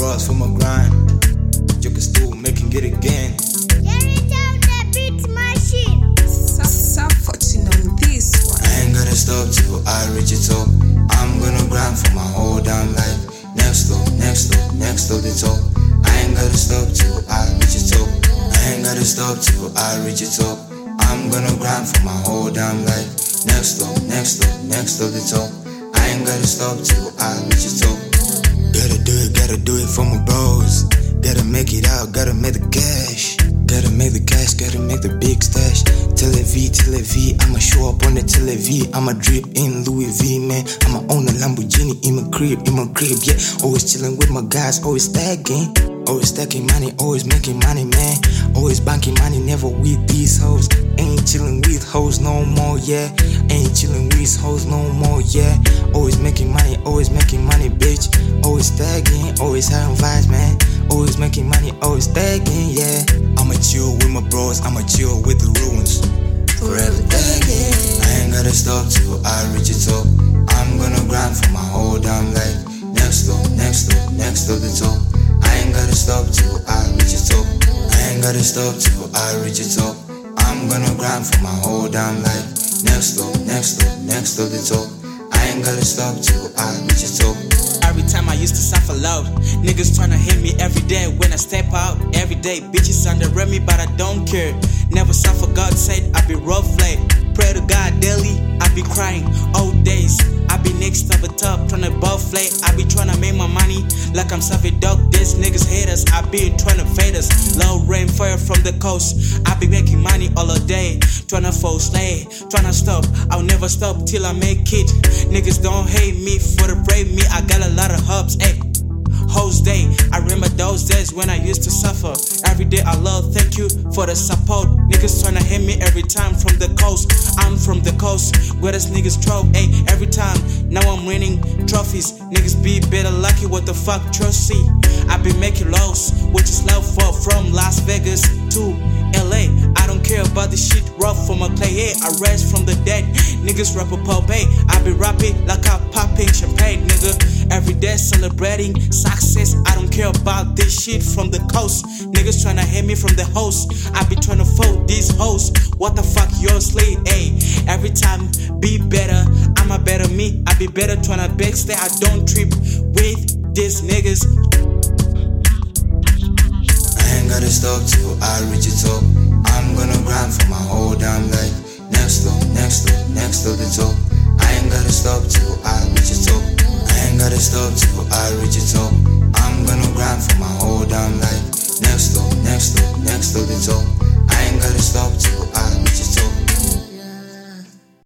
bros for my grind. You can still making it again. Jerry down the beat machine. Suffering on this one. I ain't gonna stop till I reach the top. I'm gonna grind for my whole damn life. Next up the top. I ain't gonna stop till I reach the top. I ain't gonna stop till I reach the top. I'm gonna grind for my whole damn life. Next up the top. I ain't gonna stop till I reach the top. Gotta do it for my bros. Gotta make it out, gotta make the cash. Gotta make the cash, gotta make the big stash. Tel Aviv, I'ma show up on the Tel Aviv. I'ma drip in Louis V, man. I'ma own a Lamborghini in my crib, yeah. Always chillin' with my guys, always stacking. Always stacking money, always making money, man. Always banking money, never with these hoes. Ain't chillin' with hoes no more, yeah. Ain't chillin' with hoes no more, yeah. Always making money, bitch. Always stacking, always having vibes, man. Always making money, always stacking, yeah. I'ma chill with my bros, I'ma chill with the ruins. Forever stacking. I ain't gotta stop till I reach the top. I'm gonna grind for my whole damn life. Next up the top. I ain't gotta stop till I reach the top. I ain't gotta stop till I reach the top. I'm gonna grind for my whole damn life. Next up the top. I ain't gotta stop till I reach the top. Every time I used to suffer loud, niggas tryna hit me every day when I step out. Every day, bitches underrate me, but I don't care. Never suffer, God said I be rough like. Pray to God daily, I be crying all days. I be next to the top, tryna buff late. I be tryna make my money like I'm Savvy Dog. These niggas hate us, I be tryna fade us. Low rain, fire from the coast. I be making money all day, tryna fall slay, tryna stop. I'll never stop till I make it. Niggas don't hate me for the brave me. I got a lot of hubs, ayy. Whole day, I remember those days when I used to suffer. Every day I love, thank you for the support. Niggas tryna hit me every time from the coast. I'm from the coast, where this niggas throw, ayy, every time. Now I'm winning trophies. Niggas be better lucky, what the fuck, trust see. I been making lows, which is love for from Las Vegas to LA. I don't care about this shit rough from a clay, yeah. I rise from the dead, niggas rap a pop, hey. I be rapping like I'm popping champagne, nigga. Every day celebrating success. I don't care about this shit from the coast. Niggas tryna hit me from the host. I be tryna fold these hoes. What the fuck, yours late, ayy. Every time be better, I'm a better me. I be better tryna backstay. I don't trip with these niggas. I ain't gotta stop till I reach the top. I'm gonna grind for my whole damn life. Next up the top. I ain't gotta stop till I reach the top. I ain't gotta stop till I reach the top. I'm gonna grind for my whole damn life. Next up the top. I ain't gotta stop till